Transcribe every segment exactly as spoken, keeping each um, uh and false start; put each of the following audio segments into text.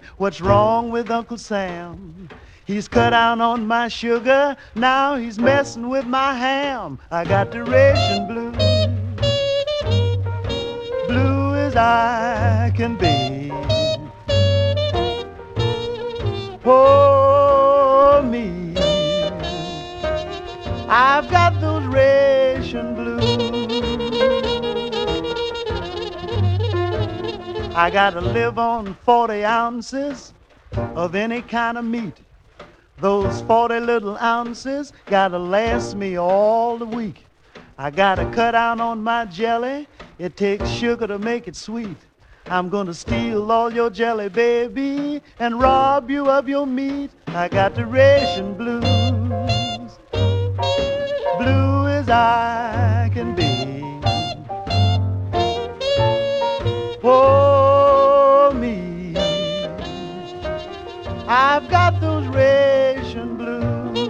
what's wrong with Uncle Sam? He's cut down on my sugar, now he's messing with my ham. I got the ration blues, blue as I can be. Oh, me, I've got those ration blues. I gotta live on forty ounces of any kind of meat. Those forty little ounces gotta last me all the week. I gotta cut down on my jelly, it takes sugar to make it sweet. I'm gonna steal all your jelly, baby, and rob you of your meat. I got the ration blues, blue as I can be. Oh, me, I've got those ration blues.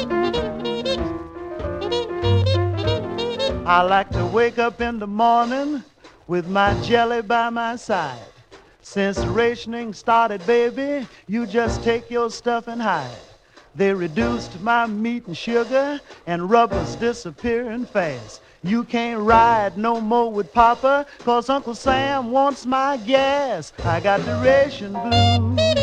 I like to wake up in the morning with my jelly by my side. Since rationing started, baby, you just take your stuff and hide. They reduced my meat and sugar, and rubber's disappearing fast. You can't ride no more with Papa, 'cause Uncle Sam wants my gas. I got the ration blues,